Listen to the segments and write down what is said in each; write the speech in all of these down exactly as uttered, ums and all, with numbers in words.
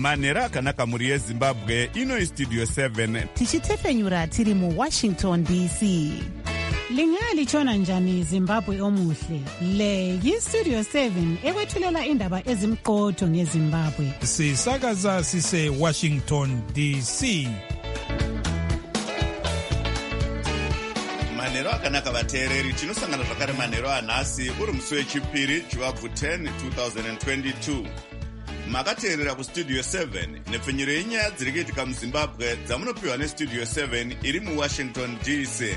manhero akanaka mhuri yezimbabwe. Ino istudio seven tichitefenyura tiri muwashington D C. Lingalitshona njani Zimbabwe omuhle? Le yistudio seven ekwethulela indaba ezimqotho ngeZimbabwe. Sisakaza sise Washington D C. manhero akanaka vateereri, tinosangana zvakare manhero anhasi uri musi wechipiri chivabvu ten twenty twenty-two. Makateerera kustudio seven nepfenyuro yenyaya dziri kuitika muzimbabwe dzamunopiwa nestudio seven iri muwashington D C.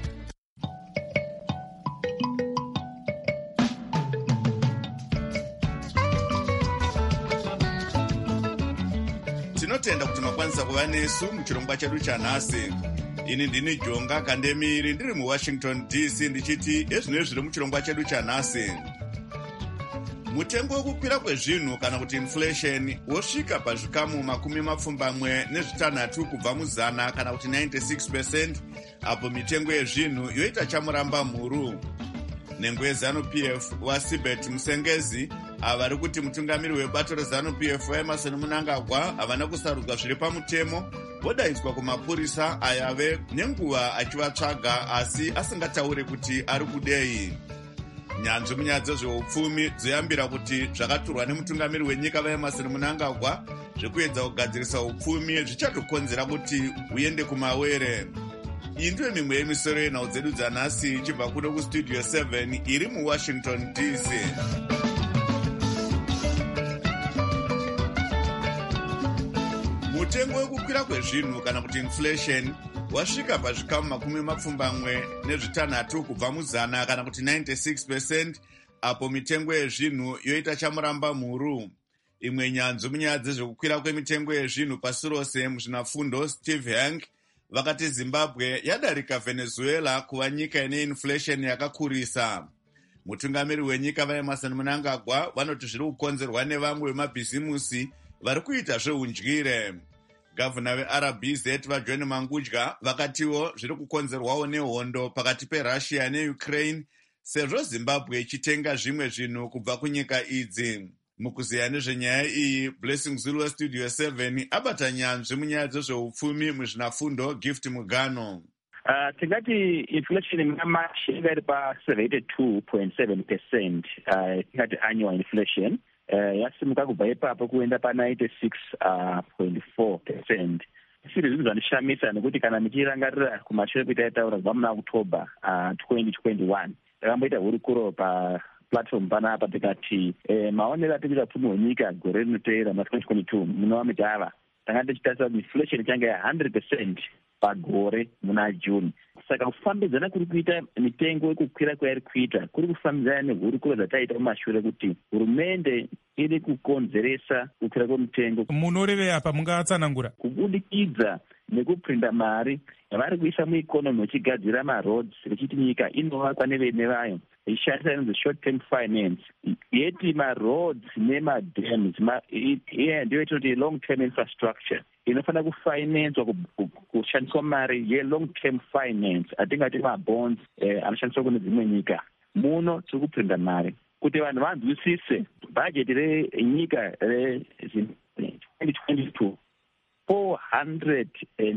Tinotenda kuti makwanisa kuva nesu muchirongwa chedu chanhasi. Ini ndini Jonga Kandemiri ndiri muWashington D C ndichiti ezvinoi zviri muchirongwa chedu chanhasi. Mutengo wekukwira kwezvinhu kana kuti inflation wosvika pazvikamu makumi mapfumbamwe nezvitanhatu kubva muzana kana kuti ninety-six percent, apo mitengo yezvinhu yoita chamuramba mhuru. Nhengo yeZanu-P F waSibet Musengezi avari kuti mutungamiri webato reZanu-P F Emerson Mnangagwa havana kusarudzwa zviri pamutemo, vodaidzwa kumapurisa ayave nenguva achivatsvaga asi asingataure kuti ari kudei. Nyanzvi munyaya dzezveupfumi dzoyambira kuti zvakaturwa nemutungamiri wenyika vaEmerson Mnangagwa zvekuedza kugadzirisa upfumi zvichatokonzera kuti uende kumawere. Iyi ndiyo mimwe yemisoro yenhau dzedu dzanhasi ichibva kuno kustudio seven iri muWashington D C. Mutengo wekukwira kwezvinhu kana kuti inflation wasvika pazvikamu makumi mapfumbamwe nezvitanhatu kubva muzana kana kuti ninety-six percent, apo mitengo yezvinhu yoita chamuramba mhuru. Imwe nyanzvi munyaya dzezvekukwira kwemitengo yezvinhu pasi rose muzvinafundo Steve Hank vakati Zimbabwe yadarika Venezuela kuva nyika ine inflation yakakurisa. Mutungamiri wenyika vaEmerson Mnangagwa vanoti zviri kukonzerwa nevamwe vemabhizimusi vari kuita zveundyire. Gavana veR B Z vaJohn Mangudya vakatiwo zviri kukonzerwawo nehondo pakati peRussia neUkraine sezvo Zimbabwe ichitenga zvimwe zvinhu kubva kunyika idzi. Mukuziya nezvenyaya iyi, Blessing Zulu westudio seven abata nyanzvi munyaya dzezveupfumi muzvinafundo Gift Mugano. Uh, tingati inflation mamashi inga iri pa seventy-two point seven percent, uh, tingati annual inflation. Uh, yasimuka kubva ipapo kuenda pa ninety-six point four percent. Zviri zvinhu zvanishamisa nekuti kana muchirangarira kumashure kwetaitaura kubva muna October uh, twenty twenty-one takamboita hurukuro pa platform panapa tikati eh, maonero atikuita upfumi hwenyika gore rinoteera ma-twenty twenty-two munova mitava tanga tichitarisa kuti inflation ichanga ya one hundred percent pagore muna June. Saka kufambidzana kuri kuita mitengo yekukwira kwairi kuita kuri kufambidzana nehurukuro dzataita mumashure kuti hurumende iri kukonzeresa kukwira kwemitengo. Munorevei apa mungatsanangura? Kubudikidza nekuprinda mari yavari kuisa muikonomi vachigadzira maroads vechiti nyika inovakwa nevene vayo ishandisa inonzi short term finance yeti maroads nemadams ndiyo itinoti long term infrastructure inofanira kufinanswa kushandiswa mari ye-long term finance atingati mabonds eh, anoshandiswa kune dzimwe nyika. Muno tiri kuprinda mari kuti vanhu vanzwisise bhajeti renyika re-twenty twenty-two four hundred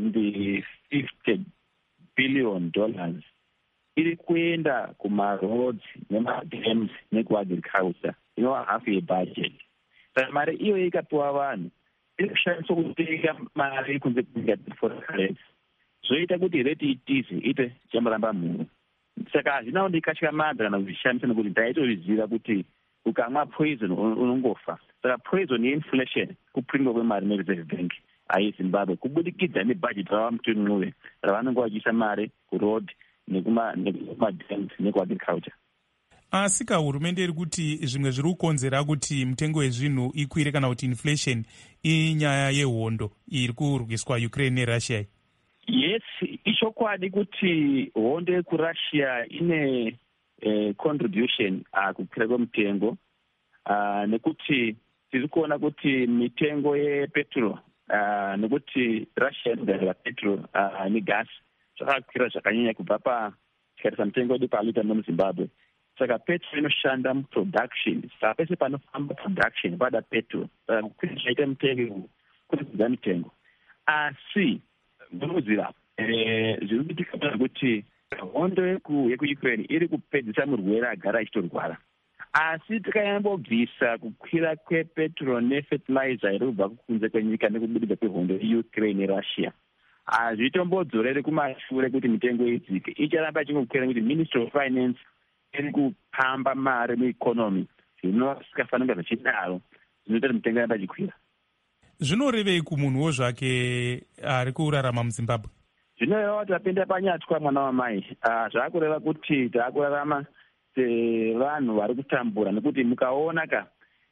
fifty billion dollars iri kuenda kumaroads nemadams nekuagriculture inova hafu yebudget. Saka mari iyo ikapiwa vanhu iri kushandiswa kutenga mari kunze kunyika foreign currency zvoita kuti reti itizi ite chamuramba mhuru. Saka hazvina kundikatyamadza kana kuzvishamisa nekuti ndaitozviziva kuti ukamwa poison unongofa. Saka poison yeinflation kupringwa kwemari nereserve bank aiZimbabwe kubudikidza nebudget rava mutun'uve ravanenge vachiisa mari kuroad nekumadams nekuagriculture. Asi ka hurumende iri kuti zvimwe zviri kukonzera kuti mitengo yezvinhu ikwire kana kuti inflation inyaya yehondo iri kurwiswa Ukraine neRussia. Yes, ichokwadi kuti hondo yekuRussia ine eh, contribution uh, kukwira kwemutengo uh, nekuti tiri kuona kuti mitengo yepetrol uh, nekuti Russia inogadzira petrol uh, negas zvakakwira zvakanyanya kubva pa tikarisa mutengo wedu palita nomuZimbabwe. Saka petrol inoshanda muproduction, saka pese panofamba production pada petrol. Saka kukwira zvaita mutengo kudzidza mitengo. Asi ndinoziva zviri kuitika kuti hondo yekuukraine iri kupedzisa murwere agara achitorwara. Asi tikanyambobvisa kukwira kwepetrol nefertilizer iri kubva kunze kwenyika nekubudikwa kwehondo yeukraine nerussia, hazvitombodzorere kumashure kuti mitengo idzike. Icharamba ichingokwira kuti ministry of finance iri kupamba mari mueconomy zvinosikafanira zvichidaro, zvinoita kuti mitengo yaramba ichikwira. Zvinorevei kumunhuwo zvake ari kurarama muZimbabwe? Zvinoreva kuti tapinda panyatwa mwana wamai. Zvakureva kuti taakurarama sevanhu vari kutambura, nekuti mukaona ka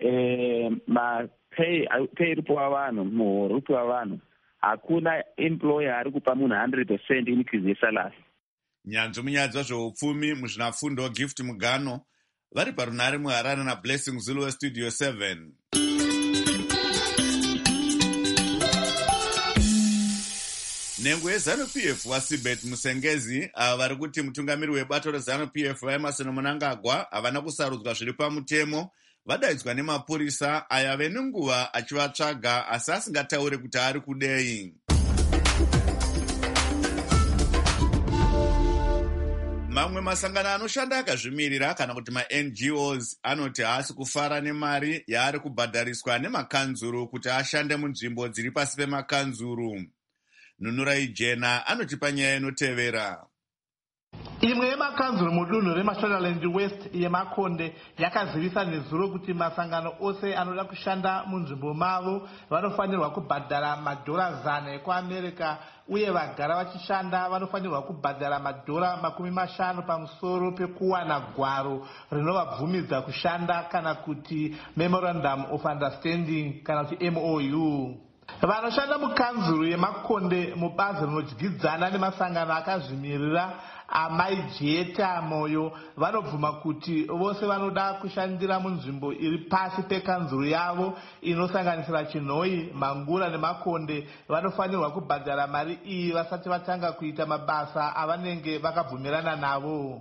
mapei iripowa vanhu, muhoro uripowa vanhu, hakuna employer ari kupa munhu one hundred percent increase yesalary. Nyanzvi munyaya dzezveupfumi muzvinafundo Gift Mugano vari parunare muHarare naBlessing Zulu weStudio seven. Nhengo yeZanu-P F waSibet Musengezi ava vari kuti mutungamiri webato reZanu-P F vaEmerson Mnangagwa havana kusarudzwa zviri pamutemo vadaidzwa nemapurisa aya ave nenguva achivatsvaga asi asingataure kuti ari kudei. Mamwe masangano anoshanda akazvimirira kana kuti ma-N G Os anoti haasi kufara nemari yaari kubhadhariswa nemakanzuru kuti ashande munzvimbo dziri pasi pemakanzuru. Nunurai Jena anotipa nyaya inotevera. Imwe yemakanzuru mudunhu reMashonaland West yeMakonde yakazivisa nezuro kuti masangano ose anoda kushanda munzvimbo mavo vanofanirwa kubhadhara madhora zana ekuAmerica, uye vagara vachishanda vanofanirwa kubhadhara madhora makumi mashanu pamusoro pekuwana gwaro rinovabvumidza kushanda kana kuti Memorandum of Understanding kana kuti M O U. Vanoshanda mukanzuru yeMakonde mubazi rinodyidzana nemasangano akazvimirira amaijeta moyo vanobvuma kuti vose vanoda kushandira munzvimbo iri pasi pekanzuru yavo inosanganisira Chinhoi, Mangura neMakonde vanofanirwa kubhadhara mari iyi vasati vatanga kuita mabasa avanenge vakabvumirana navo.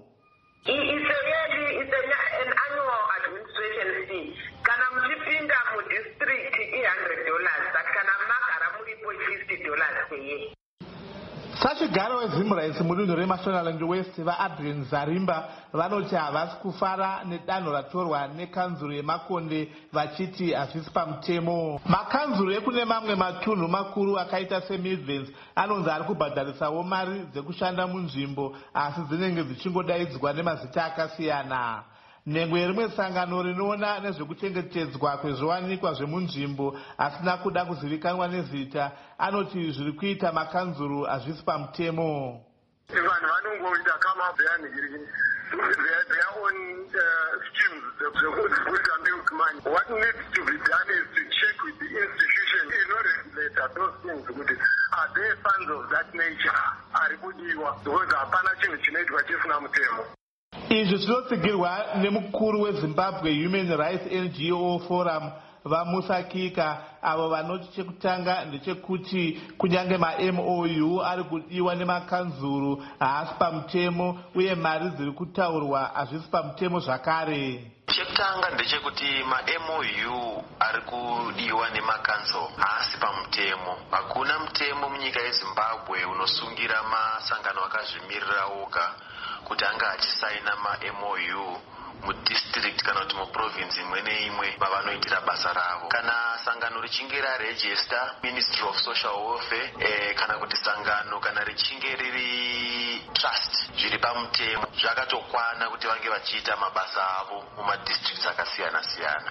Kana mchipinda mu district i one hundred dollars, but kana makara mulipo fifty dollars per year. Sachigaro wezimuraisi mudunhu reMashonaland West vaAdrian Zarimba vanoti havasi kufara nedanho ratorwa nekanzuru yeMakonde vachiti hazvisi pamutemo. Makanzuru ekune mamwe matunhu makuru akaita seMidlands anonzi ari kubhadharisawo mari dzekushanda munzvimbo asi dzinenge dzichingodaidzwa nemazita akasiyana. Nhengo yerimwe sangano rinoona nezvekuchengetedzwa kwezviwanikwa zvemunzvimbo asina kuda kuzivikanwa nezita anoti zviri kuita makanzuru hazvisi pamutemo. Vanhu vanongoita kama bayani their own schemes with a milk money. What needs to be done is to check with the institution in order to regulate those things. Are there funds of that nature? Ari kudiwa because hapana chinhu chinoitwa chisina mutemo. Izvi zvinotsigirwa nemukuru weZimbabwe Human Rights N G O Forum vaMusa Kika, avo vanoti chekutanga ndechekuti kunyange ma-M O U ari kudiwa nemakanzuru haasi pamutemo uye mari dziri kutaurwa hazvisi pamutemo zvakare. Chekutanga ndechekuti ma-M O U ari kudiwa nemakanzuru haasi pamutemo. Hakuna mutemo munyika yeZimbabwe unosungira masangano akazvimirira oga kuti anga achisaina ma-M O U mudistrict kana kuti muprovince imwe neimwe mavanoitira basa ravo. Kana sangano richinge raregister Ministry of Social Welfare eh, kana kuti sangano kana richinge riri trust zviri pamutemo zvakatokwana kuti vange vachiita mabasa avo mumadistricts akasiyana siyana.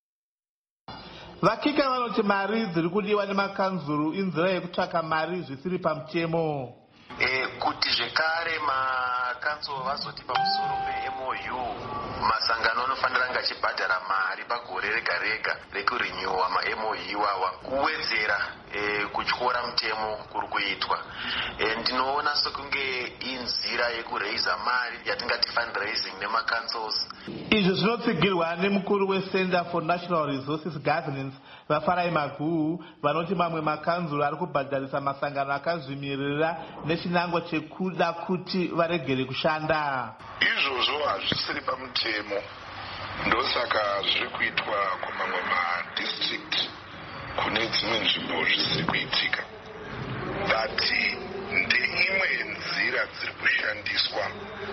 Vakika vanoti mari dziri kudiwa nemakanzuru inzira yekutsvaka mari zvisiri pamutemo. E, kuti zvekare makanzuru vazoti pamusoro pe-M O U masangano anofanira anga achibhadhara mari pagore rega rega rekurenyuwa ma-M O U awa kuwedzera e, kutyora mutemo kuri kuitwa. E, ndinoona sokunge inzira yekureiza mari yatingati fundraising nemacancels. Izvo zvinotsigirwa nemukuru weCenter for National Resources Governance vaFarai Maguhu vanoti mamwe makanzuru ari kubhadharisa masangano akazvimirira nechinangwa chekuda kuti varegere kushanda. Izvozvo hazvisiri pamutemo, ndosaka zviri kuitwa kumamwe madistrict kune dzimwe nzvimbo zvisiri kuitika, but ndeimwe yenzira dziri kushandiswa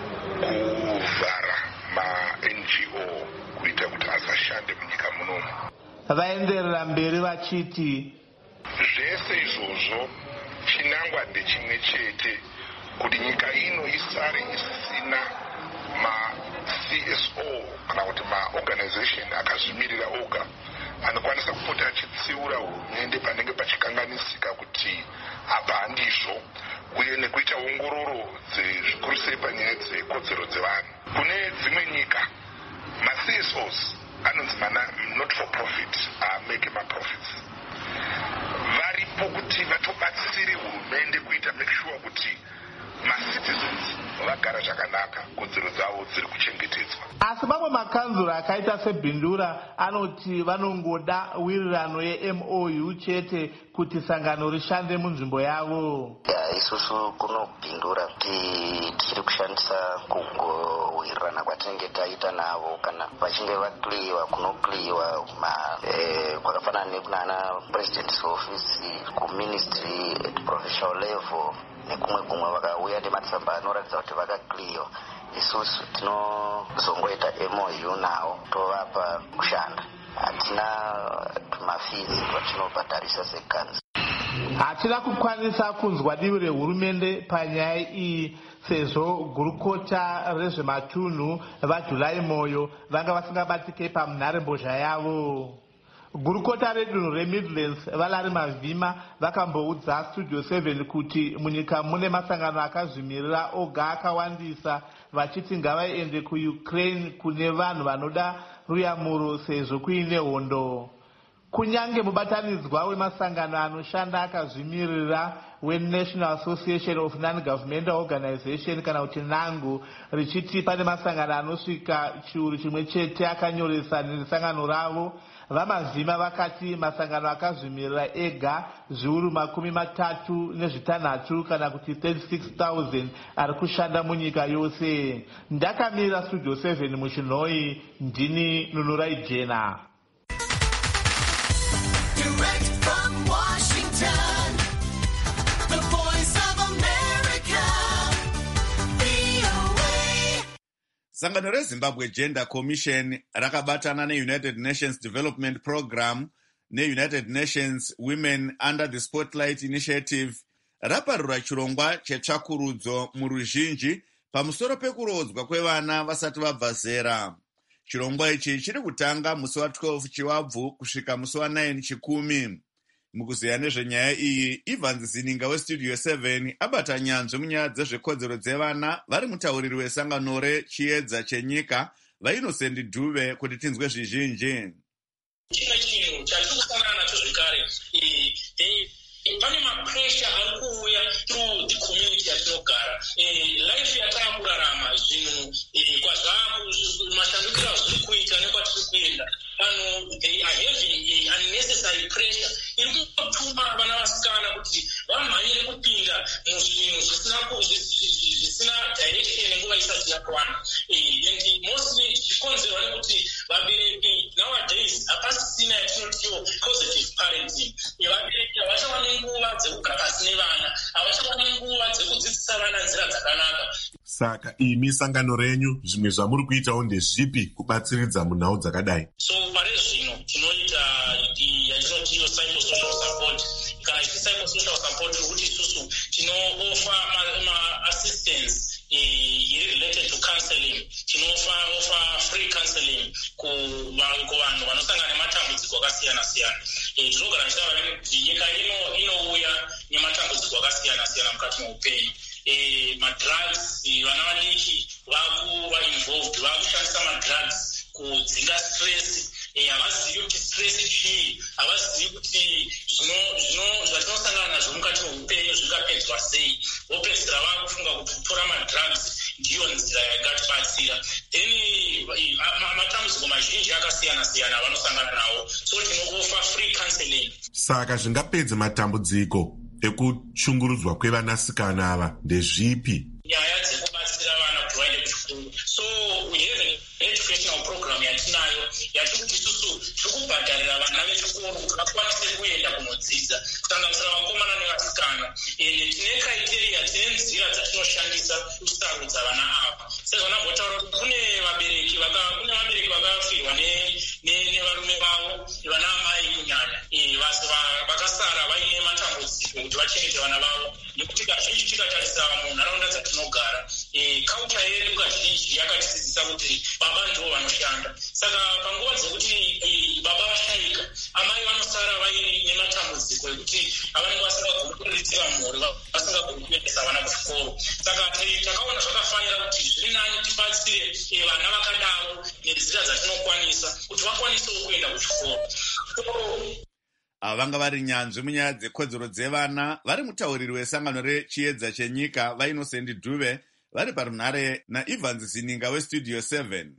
kuvhara ma-N G O kuita kuti asashande munyika munomu. Vaenderera mberi vachiti zvese izvozvo chinangwa ndechimwe chete, kuti nyika ino isare isina ma-C S O kana kuti ma-organization akazvimirira oga anokwanisa kupota achitsiura hurumende panenge pachikanganisika kuti apa handizvo, uye nekuita ongororo zvikuru sei panyaya dzekodzero dzevanhu. Kune dzimwe nyika ma-C S Os anonzi mana not for profit, amake ma-profits, varipo kuti vatobatsire hurumende kuita make sure kuti ma-citizens vagara zvakanaka, kodzero dzavo dziri kuchengetedzwa. Asi mamwe makanzura akaita sebhindura anoti vanongoda wirirano ye-M O U chete kuti sangano rishande munzvimbo yavo. Ya, isusu kunobhindura kuti tiri kushandisa kungowirirana kwatinenge taita navo kana vachinge vakliwa kunokliwa eh, kwakafanana nekunana president's office, kuministry at provincial level nekumwe kumwe vakauya nematsamba anoratidza kuti vakakliwa. Isusu tinozongoita M O U nawo tovapa kushanda, hatina tumafizi twatinobhadharisa sekanzi. Hatina kukwanisa kunzwa divi rehurumende panyaya iyi sezvo gurukota rezvematunhu vaJulai Moyo vanga vasingabatike pamunharembozha yavo. Gurukota redunhu reMidlands Valari Mavhima vakamboudza Studio seven kuti munyika mune masangano akazvimirira oga akawandisa, vachiti ngavaende kuUkraine kune vanhu vanoda ruyamuro sezvo kuine hondo. Kunyange mubatanidzwa wemasangano anoshanda akazvimirira weNational Association of Non-Governmental Organization kana kuti NANGO richiti pane masangano anosvika chiuru chimwe chete akanyoresa nesangano ravo, vaMavhima vakati masangano akazvimirira ega zviuru makumi matatu nezvitanhatu kana kuti thirty-six thousand ari kushanda munyika yose. Ndakamira Studio seven muchinhoi, ndini Nunurai Jena. Direct from Washington, the voice of America, V O A. Sangano reZimbabwe Gender Commission rakabatana neUnited Nations Development Program neUnited Nations Women Under the Spotlight Initiative raparura chirongwa chetsvakurudzo muruzhinji pamusoro pekurodzwa kwevana vasati vabva zera. Chirongwa ichi chiri kutanga musi wa twelve chiwabvu kusvika musi wa nine chikumi. Mukuziya nezvenyaya iyi, Ivan Zininga weStudio seven abata nyanzvi munyaya dzezvekodzero dzevana vari mutauriri wesangano rechiedza chenyika vaInnocent Dube kuti tinzwe zvizhinji. Chimwe chinhu chatiri kusangana nacho zvekare, pane mapresha ari kuuya through the community yatinogara. Life yataakurarama zvinhu kwazvaa mashandukiro azviri kuita nekwatiri kuenda, vanhu they are having unnecessary pressure iri kutuma vana vasikana kuti vamhanyire kupinda muzvinhu zvisina direction nguva isati yakwana. And mostly zvikonzerwa nekuti vabereki nowadays hapasisina yatinotiwo positive parenting. Vabereki havachawana nguva dzekugara pasi nevana, havachawana nguva dzekudzidzisa vana nzira dzakanaka. Saka imi sangano renyu zvimwe zvamuri kuitawo ndezvipi kubatsiridza munhau dzakadai? So pare zvino tinoita yatinotiyo psychosocial support. Kana ichi psychosocial support rokuti isusu tinooffer ma-assistance related to counseling. Tinooffer offer free counseling kuvanhu vanosangana nematambudziko akasiyana-siyana. Tinogara tichitaura kuti nyika ino inouya nematambudziko akasiyana-siyana mukati meupenyu. Madrugs, vana vadiki vaku-involved, vakushandisa madrugs kudzinga stress. Havazivi kuti stress chii, havazivi kuti zvatinosangana nazvo mukati meupenyu zvingapedzwa sei. Vopedzisira vakufunga kuti kutora madrugs ndiyo nzira yakatibatsira. Then matambudziko mazhinji akasiyana-siyana vanosangana nawo, so tinooffer free counseling. Saka zvingapedza matambudziko ekushungurudzwa kwevanasikana ava ndezvipi? Nyaya dzekubatsira vana kuti vaende kuchikoro. So we have a educational program yatinayo yati kuti isusu tiri kubhadharira vana vechikoro kuti vakwanise kuenda kunodzidza kusanganisira vakomana nevasikana. Ende tine criteria, tine nzira dzatinoshandisa kusarudza vana ava. Saka vanambotaura kuti kune vabereki kune vabereki vakafirwa nevarume vavo, vana amai kunyanya, vakasara vaine matambudziko kuti vachengete vana vavo, nekuti kazhinji tikatarisa munharaunda dzatinogara culture yedu kazhinji yakatidzidzisa kuti baba ndivo vanoshanda. Saka panguva dzekuti baba vashayika, amai vanosara vaine nematambudziko ekuti avanenge vasingagoni kuriritira mhuri, vasingagoni kuendesa vana kuchikoro. Saka takaona zvakafanira kuti zviri nani tibatsire vana vakadaro nenzira dzatinokwanisa kuti vakwanisewo kuenda kuchikoro. Ava vanga vari nyanzvi munyaya dzekodzero dzevana vari mutauriri wesangano rechiedza chenyika vainosendi Dube vari parunhare naEvans Zininga westudio seven.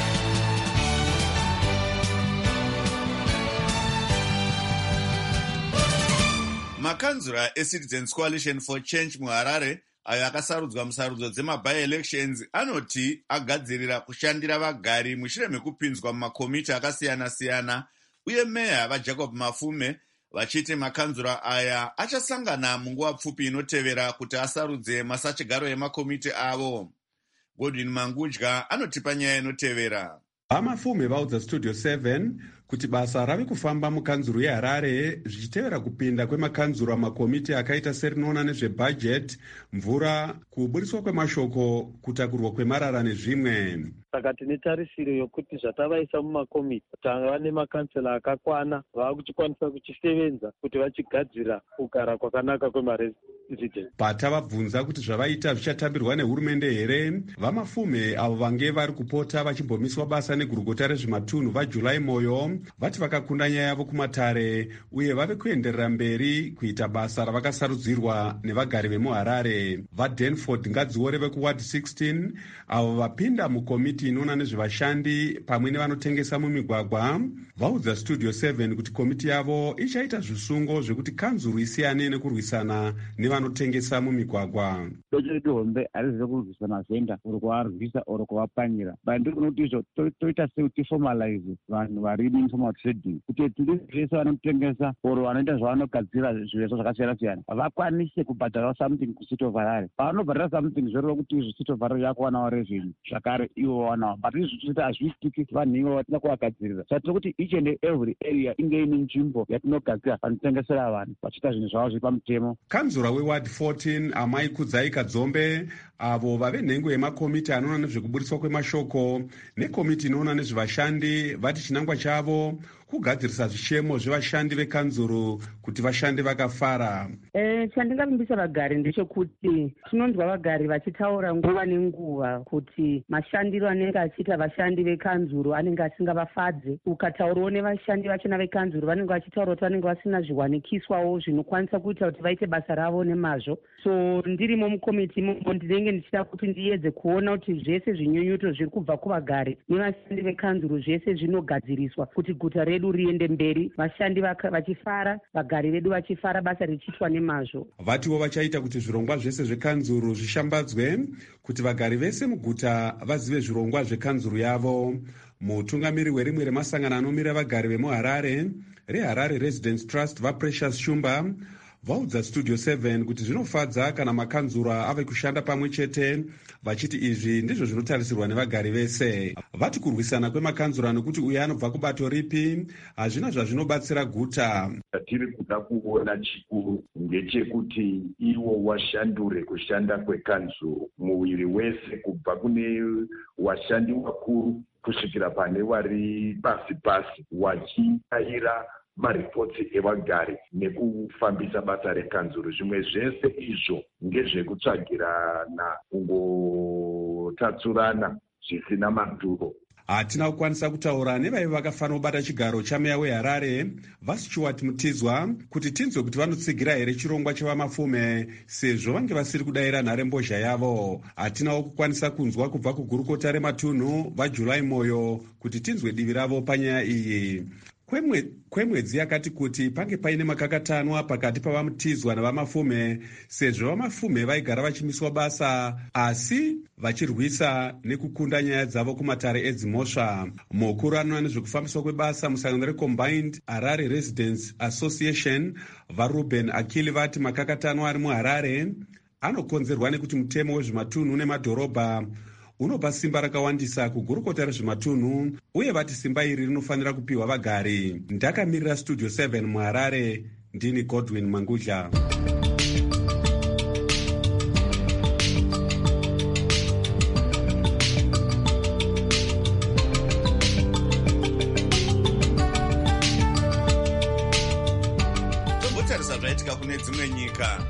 Makanzura eCitizens Coalition for Change muHarare ayo akasarudzwa musarudzo dzema-by-elections anoti agadzirira kushandira vagari mushure mekupinzwa mumakomiti akasiyana-siyana, uye meya vaJacob Mafume vachiti makanzura aya achasangana munguva pfupi inotevera kuti asarudze masachigaro emakomiti avo. Godwin Mangudya anotipa nyaya inotevera. Amafume vaudza studio seven kuti basa rave kufamba mukanzuro yeHarare zvichitevera kupinda kwemakanzuro makomiti akaita serinoona nezvebhajeti, mvura, kuburiswa kwemashoko, kutakurwa kwemarara nezvimwe. Saka tine tarisiro yokuti zvatavaisa mumakomiti tava nemakansela akakwana vakuchikwanisa kuchisevenza kuti vachigadzira kugara kwakanaka kwemaresidenti. Patavabvunza kuti zvavaita zvichatambirwa nehurumende here, vamafume avo vange vari kupota vachimbomiswa basa negurukota rezvematunhu vaJulai Moyo vati vakakunda nyaya yavo kumatare uye vave kuenderera mberi kuita basa ravakasarudzirwa nevagari vemuHarare. VaDanford Ngadziore vekuward sixteen avo vapinda mukomiti inoona nezvevashandi pamwe nevanotengesa mumigwagwa vaudza studio seven kuti komiti yavo ichaita zvisungo zvekuti kanzuru isiyane nekurwisana nevanotengesa mumigwagwa. Docho redu hombe harizive kurwisana zvenda uri kuvarwisa uri kuvapanyira. Bandiri kunoti izvo toita sei kuti formalize vanhu vari informal trading, kuti tiri zvese vanotengesa oro vanoita zvavanogadzira zviveso zvakasiyana-siyana vakwanise kubhadhara something kusito of Harare. Pavanobhadhara something zvoreva kuti izvo sito of Harare yakuwanawo revenue zvakare ivo wanawo, but izvi zvoti hazviitiki vanhu ivo vatina kuvagadzirira. Saka tiri kuti each and every area inge ine nzvimbo yatinogadzira vanotengesera vanhu vachiita zvinhu zvavo zviri pamutemo. Kanzura weward fourteen Amai Kudzai Kadzombe avo vave nhengo yemakomiti anoona nezvekuburiswa kwemashoko nekomiti inoona nezvevashandi vati chinangwa chavo kugadzirisa zvishemo zvevashandi vekanzuru kuti vashande vakafara. Eh, chandingavimbisa vagari ndechekuti tinonzwa vagari vachitaura nguva nenguva kuti mashandiro anenge achiita vashandi vekanzuru anenge asingavafadze. Ukataurawo nevashandi vachona vekanzuru vanenge vachitaura kuti vanenge vasina zviwanikiswawo zvinokwanisa kuita kuti vaite basa ravo nemazvo. So ndirimo mukomiti imomo ndinenge ndichida kuti ndiedze kuona kuti zvese zvinyunyuto zviri kubva kuvagari nevashandi vekanzuru zvese zvinogadziriswa kuti guta redu riende mberi, vashandi vachifara, vagari vedu vachifara, basa richiitwa nemazvo. Vatiwo vachaita kuti zvirongwa zvese zvekanzuru zvishambadzwe kuti vagari vese muguta vazive zvirongwa zvekanzuru yavo. Mutungamiri werimwe remasangano anomira vagari vemuHarare reHarare Residents Trust vaPrecious Shumba vaudza studio seven kuti zvinofadza kana makanzura ave kushanda pamwe chete, vachiti izvi ndizvo zvinotarisirwa nevagari vese. Vati kurwisana kwemakanzura nekuti uyo anobva kubato ripi hazvina zvazvinobatsira guta. Tiri kuda kuona chikuru ngechekuti iwo washandure kushanda kwekanzuru muviri wese, kubva kune washandi wakuru kusvikira pane vari pasi pasi, wachiaira maripotsi evagari nekufambisa basa rekanzuru. Zvimwe zvese izvo ngezvekutsvagirana kungotatsurana zvisina maturo. Hatina kukwanisa kutaura nevaive vakafanira kubata chigaro chameya weHarare vaStuart Mutizwa kuti tinzwe kuti vanotsigira here chirongwa chevamafume sezvo vange vasiri kudayira nharembozha yavo. Hatinawo kukwanisa kunzwa kubva kugurukota rematunhu vaJulai Moyo kuti tinzwe divi ravo panyaya iyi. kwemwe, kwemwedzi yakati kuti pange paine makakatanwa pakati pavamutizwa navamafume sezvo vamafume vaigara vachimiswa basa asi vachirwisa nekukunda nyaya dzavo kumatare edzimhosva. Mukuru anoona nezvekufambiswa kwebasa musangano recombined Harare Residents Association vaRuben Akili vati makakatanwa ari muHarare anokonzerwa nekuti mutemo wezvimatunhu nemadhorobha unopa simba rakawandisa kugurukota rezvimatunhu uye vati simba iri rinofanira kupiwa vagari. Ndakamirira studio seven muHarare, ndini Godwin Mangudla. tombotarisa zvaitika kune dzimwe nyika.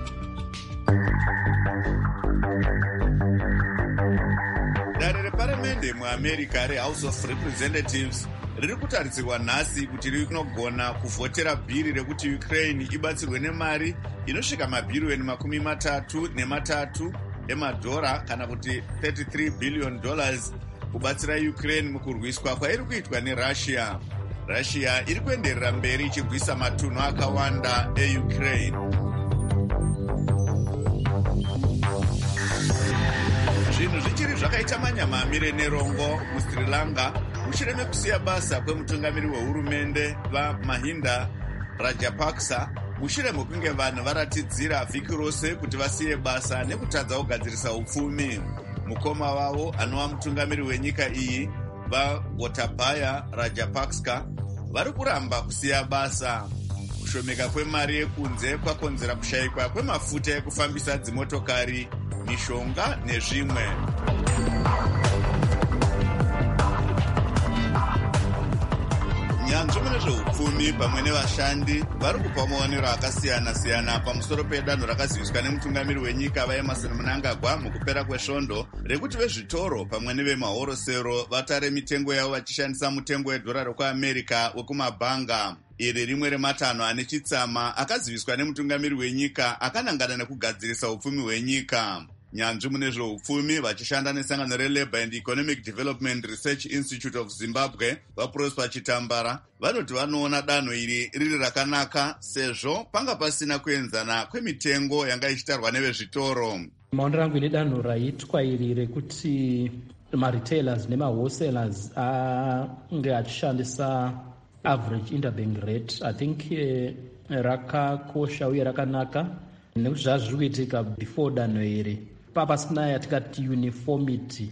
Dare reparamende muAmerica reHouse of Representatives riri kutarisirwa nhasi kuti rinogona kuvhotera bhiri rekuti Ukraine ibatsirwe nemari inosvika mabhiriyoni makumi matatu nematatu emadhora kana kuti thirty-three billion dollars kubatsira Ukraine mukurwiswa kwairi kuitwa neRussia. Russia iri kuenderera mberi ichirwisa matunhu akawanda eUkraine. Zvinhu zvichiri zvakaita manyamamire nerongo muSri Lanka mushure mekusiya basa kwemutungamiri wehurumende vaMahinda Rajapaksa mushure mekunge vanhu varatidzira vhiki rose kuti vasiye basa nekutadza kugadzirisa upfumi. Mukoma wavo anova mutungamiri wenyika iyi vaGotabaya Rajapaksa vari kuramba kusiya basa. Kushomeka kwemari yekunze kwakonzera kushayikwa kwemafuta ekufambisa dzimotokari, mishonga nezvimwe. Nyanzvi mune zveupfumi pamwe nevashandi vari kupa maonero akasiyana-siyana pamusoro pedanho rakaziviswa nemutungamiri wenyika vaEmerson Mnangagwa mukupera kwesvondo rekuti vezvitoro pamwe nevemahorosero vatare mitengo yavo vachishandisa mutengo wedhora rekuamerica wekumabhanga. Iri rimwe rematanho ane chitsama akaziviswa nemutungamiri wenyika akanangana nekugadzirisa upfumi hwenyika. Nyanzvi mune zveupfumi vachishanda nesangano reLabour and Economic Development Research Institute of Zimbabwe vaProsper Chitambara vanoti vanoona danho iri riri rakanaka sezvo panga pasina kuenzana kwemitengo yanga ichitarwa nevezvitoro. Maonero angu ine danho raitwa iri rekuti maretailers nemawholesalers ange achishandisa average interbank rate, I think eh, rakakosha uye rakanaka nekuti zvazviri kuitika before danho iri papasina yatikati uniformity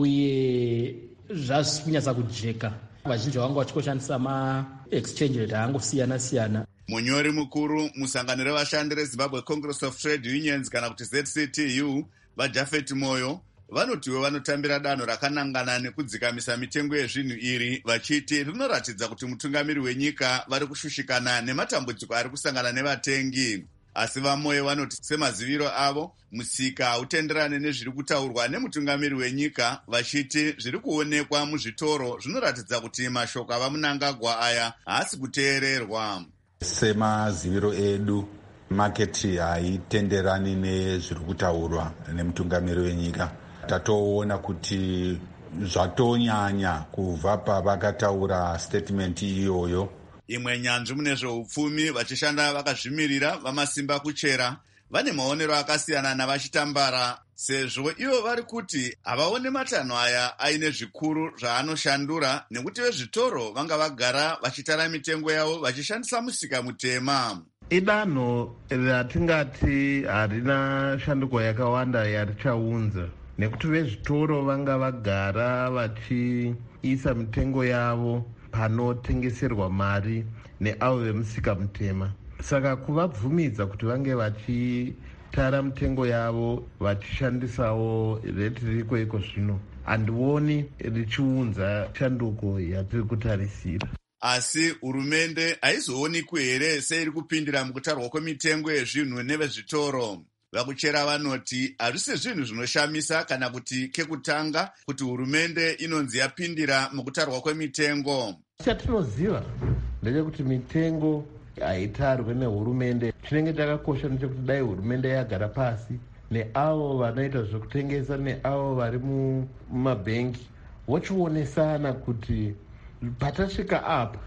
uye zvazvisi kunyatsa kujeka. Vazhinji vanga vachikoshandisa ma-exchange rate angosiyana-siyana. Munyori mukuru musangano revashandi reZimbabwe Congress of Trade Unions kana kuti Z C T U vaJafet Moyo vanotiwo vanotambira danho rakanangana nekudzikamisa mitengo yezvinhu iri vachiti rinoratidza kuti mutungamiri wenyika vari kushushikana nematambudziko ari kusangana nevatengi. Asi vaMoyo vanoti semaziviro avo musika hautenderane nezviri kutaurwa nemutungamiri wenyika vachiti zviri kuonekwa muzvitoro zvinoratidza kuti mashoko avaMnangagwa aya haasi kuteererwa. Semaziviro edu maketi haitenderani nezviri kutaurwa nemutungamiri wenyika. Tatoona kuti zvatonyanya kubva pavakataura statement iyoyo. Imwe nyanzvi mune zveupfumi vachishanda vakazvimirira vamasimba kuchera vane maonero akasiyana navachitambara sezvo ivo vari kuti havaone matanho aya aine zvikuru zvaanoshandura nekuti vezvitoro vanga vagara vachitara mitengo yavo vachishandisa musika mutema. Idanho ratingati harina shanduko yakawanda yarichaunza nekuti vezvitoro vanga vagara vachiisa mitengo yavo panotengeserwa mari neavo vemusika mutema. Saka kuvabvumidza kuti vange vachitara mitengo yavo vachishandisawo reti riko iko zvino handioni richiunza shanduko yatiri kutarisira. Asi hurumende haizoonekwi here seiri kupindira mukutarwa kwemitengo yezvinhu nevezvitoro. Vakuchera vanoti hazvisi zvinhu zvinoshamisa kana kuti kekutanga kuti hurumende inonzi yapindira mukutarwa kwemitengo. Chatinoziva ndechekuti mitengo haitarwe nehurumende. Chinenge chakakosha ndechekuti dai hurumende yagara pasi neavo vanoita zvekutengesa neavo vari mumabhengi vochionesana kuti patasvika apa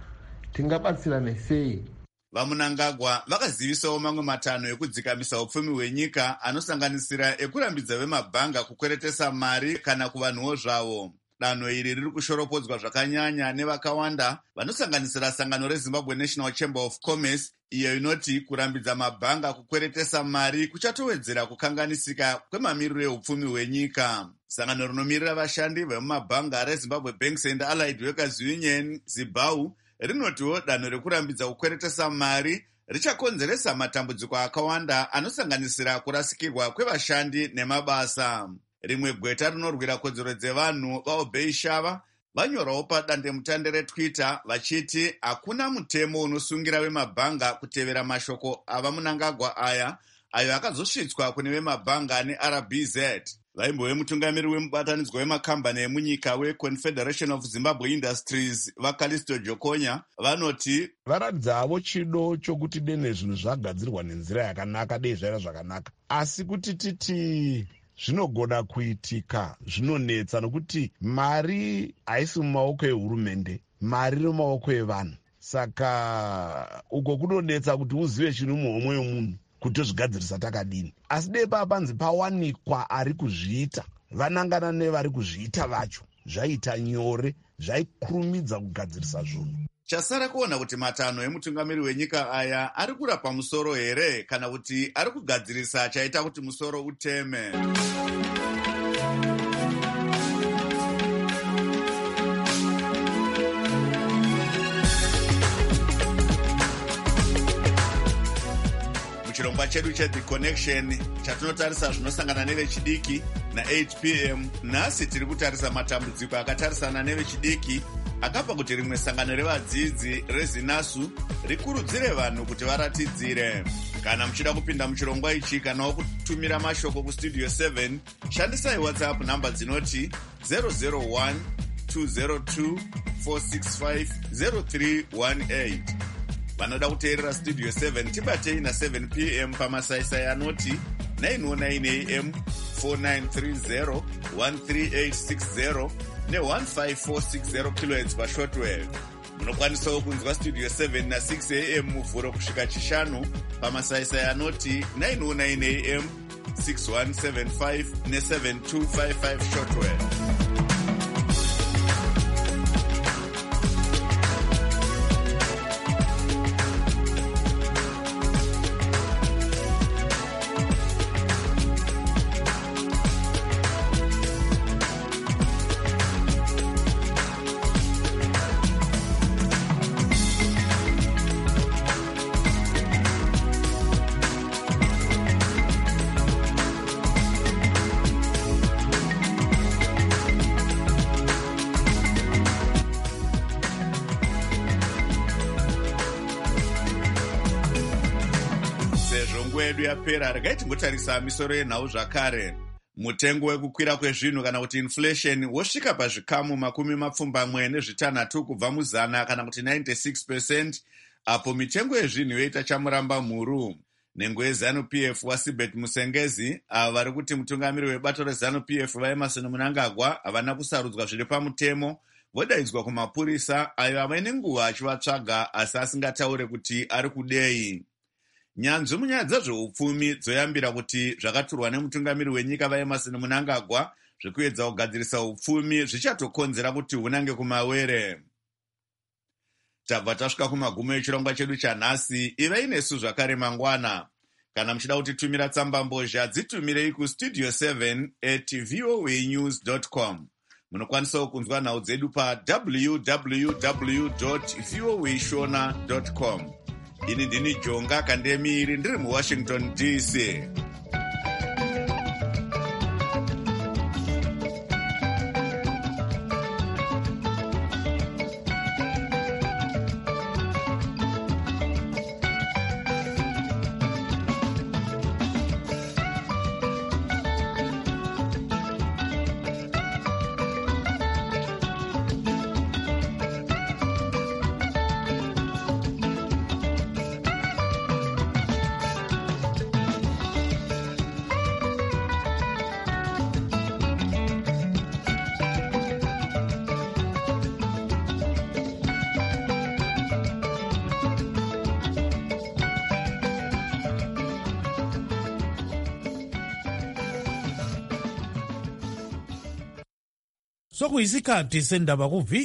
tingabatsirane sei. vamunangagwa vakazivisawo mamwe matanho ekudzikamisa upfumi hwenyika anosanganisira ekurambidza vemabhanga kukweretesa mari kana kuvanhuwo zvavo. Danho iri riri kushoropodzwa zvakanyanya nevakawanda vanosanganisira sangano reZimbabwe National Chamber of Commerce, iyo inoti kurambidza mabhanga kukweretesa mari kuchatowedzera kukanganisika kwemamiriro eupfumi hwenyika. Sangano rinomirira vashandi vemumabhanga reZimbabwe Banks and Allied Workers Union, ZIBAU, rinotiwo danho rekurambidza kukweretesa mari richakonzeresa matambudziko akawanda anosanganisira kurasikirwa kwevashandi nemabasa. Rimwe gweta rinorwira kodzero dzevanhu vaobei shava vanyorawo padandemutande reTwitter vachiti hakuna mutemo unosungira vemabhanga kutevera mashoko avamunangagwa aya ayo akazosvitswa kune vemabhanga neR B Z. Vaimbove mutungamiri wemubatanidzwa wemakambani emunyika weConfederation of Zimbabwe Industries vaKalisto Jokonya vanoti varadzawo chido chokuti dene zvinhu zvagadzirwa nenzira yakanaka dei zvaira zvakanaka, asi kuti titi zvinogona kuitika zvinonetsa nokuti mari haisi mumaoko ehurumende, mari iri mumaoko evanhu. Saka uko kunonetsa kuti uzive chiri muhomwe yomunhu kuti tozvigadzirisa takadini. Asi dei pava panzi pawanikwa ari kuzviita, vanangana nevari kuzviita vacho, zvaita nyore, zvaikurumidza kugadzirisa zvinhu. Chasara kuona kuti matanho emutungamiri wenyika aya ari kurapa musoro here kana kuti ari kugadzirisa chaita kuti musoro uteme. Muchirongwa chedu cheThe Connection chatinotarisa zvinosangana nevechidiki na-eight p m nhasi tiri kutarisa matambudziko akatarisana nevechidiki akapa kuti rimwe sangano revadzidzi reZinasu rikurudzire vanhu kuti varatidzire. Kana muchida kupinda muchirongwa ichi kanawo kutumira mashoko kustudio seven, shandisai WhatsApp namba dzinoti zero zero one two zero two four six five zero three one eight. Vanoda kuteerera studio seven tibatei na seven p m pamasaisai anoti nine oh nine a m four nine three zero one three eight six zero ne one five four six zero kilohertz pashortwave. Munokwanisawo kunzwa studio seven na six a m muvhuro kusvika chishanu pamasaisai anoti nine oh nine a m six one seven five ne seven two five five shortwave. Yedu yapera regai tingotarisa misoro yenhau zvakare. Mutengo wekukwira kwezvinhu kana kuti inflation wosvika pazvikamu makumi mapfumbamwe nezvitanhatu kubva muzana kana kuti ninety-six percent, apo mitengo yezvinhu yoita chamuramba mhuru. Nhengo yeZanu-P F waSibet Musengezi ava vari kuti mutungamiri webato reZanu-P F vaEmerson Mnangagwa havana kusarudzwa zviri pamutemo, vodaidzwa kumapurisa ayo ava nenguva achivatsvaga asi asingataure kuti ari kudei. Nyanzvi munyaya dzezveupfumi dzoyambira kuti zvakaturwa nemutungamiri wenyika vaEmerson Mnangagwa zvekuedza kugadzirisa upfumi zvichatokonzera kuti hunange kumawere. Tabva tasvika kumagumo echirongwa chedu chanhasi. Ivei nesu zvakare mangwana. Kana muchida kutitumira tsamba mbozha dzitumirei kustudio seven at voanews dot com. Munokwanisawo kunzwa nhau dzedu pa w w w dot voa shona dot com. Ini ndini Jonga Kandemiri ndiri muWashington D C. sokuyisikhathi sendaba ku